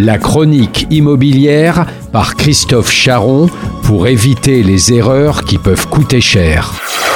La chronique immobilière par Christophe Charron pour éviter les erreurs qui peuvent coûter cher.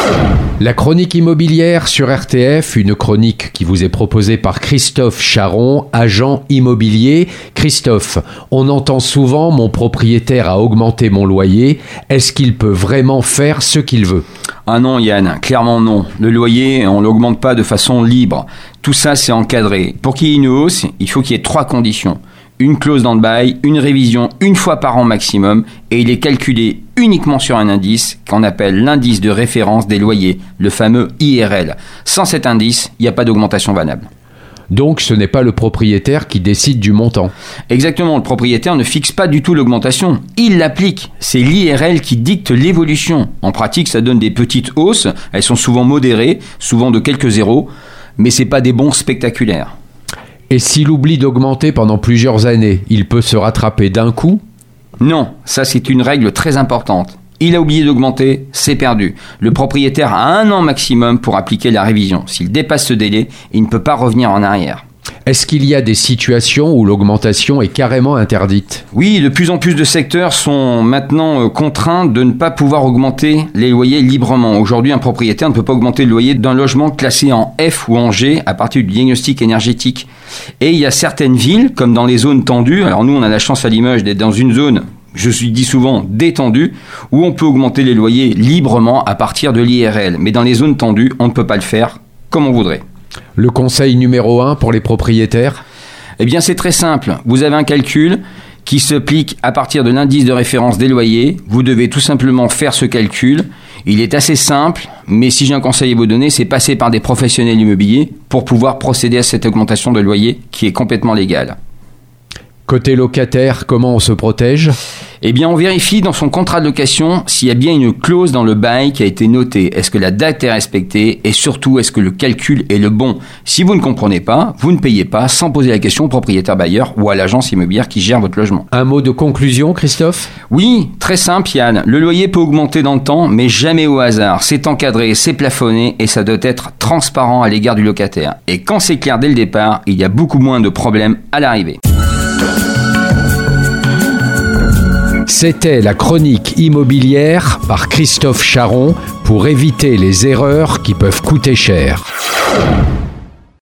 La chronique immobilière sur RTF, une chronique qui vous est proposée par Christophe Charron, agent immobilier. Christophe, on entend souvent « mon propriétaire a augmenté mon loyer ». Est-ce qu'il peut vraiment faire ce qu'il veut ? Ah non Yann, clairement non. Le loyer, on ne l'augmente pas de façon libre. Tout ça, c'est encadré. Pour qu'il y ait une hausse, il faut qu'il y ait 3 conditions. Une clause dans le bail, une révision une fois par an maximum, et il est calculé uniquement sur un indice qu'on appelle l'indice de référence des loyers, le fameux IRL. Sans cet indice, il n'y a pas d'augmentation valable. Donc ce n'est pas le propriétaire qui décide du montant. Exactement, le propriétaire ne fixe pas du tout l'augmentation, il l'applique. C'est l'IRL qui dicte l'évolution. En pratique, ça donne des petites hausses, elles sont souvent modérées, souvent de quelques zéros, mais c'est pas des bons spectaculaires. Et s'il oublie d'augmenter pendant plusieurs années, il peut se rattraper d'un coup ? Non, ça c'est une règle très importante. Il a oublié d'augmenter, c'est perdu. Le propriétaire a 1 an maximum pour appliquer la révision. S'il dépasse ce délai, il ne peut pas revenir en arrière. Est-ce qu'il y a des situations où l'augmentation est carrément interdite ? Oui, de plus en plus de secteurs sont maintenant contraints de ne pas pouvoir augmenter les loyers librement. Aujourd'hui, un propriétaire ne peut pas augmenter le loyer d'un logement classé en F ou en G à partir du diagnostic énergétique. Et il y a certaines villes, comme dans les zones tendues, alors nous on a la chance à Limoges d'être dans une zone, je dis souvent détendue, où on peut augmenter les loyers librement à partir de l'IRL. Mais dans les zones tendues, on ne peut pas le faire comme on voudrait. Le conseil numéro 1 pour les propriétaires ? Eh bien, c'est très simple. Vous avez un calcul qui s'applique à partir de l'indice de référence des loyers. Vous devez tout simplement faire ce calcul. Il est assez simple, mais si j'ai un conseil à vous donner, c'est passer par des professionnels immobiliers pour pouvoir procéder à cette augmentation de loyer qui est complètement légale. Côté locataire, comment on se protège ? Eh bien, on vérifie dans son contrat de location s'il y a bien une clause dans le bail qui a été notée. Est-ce que la date est respectée et surtout, est-ce que le calcul est le bon ? Si vous ne comprenez pas, vous ne payez pas sans poser la question au propriétaire bailleur ou à l'agence immobilière qui gère votre logement. Un mot de conclusion, Christophe ? Oui, très simple Yann. Le loyer peut augmenter dans le temps, mais jamais au hasard. C'est encadré, c'est plafonné et ça doit être transparent à l'égard du locataire. Et quand c'est clair dès le départ, il y a beaucoup moins de problèmes à l'arrivée. C'était la chronique immobilière par Christophe Charron pour éviter les erreurs qui peuvent coûter cher.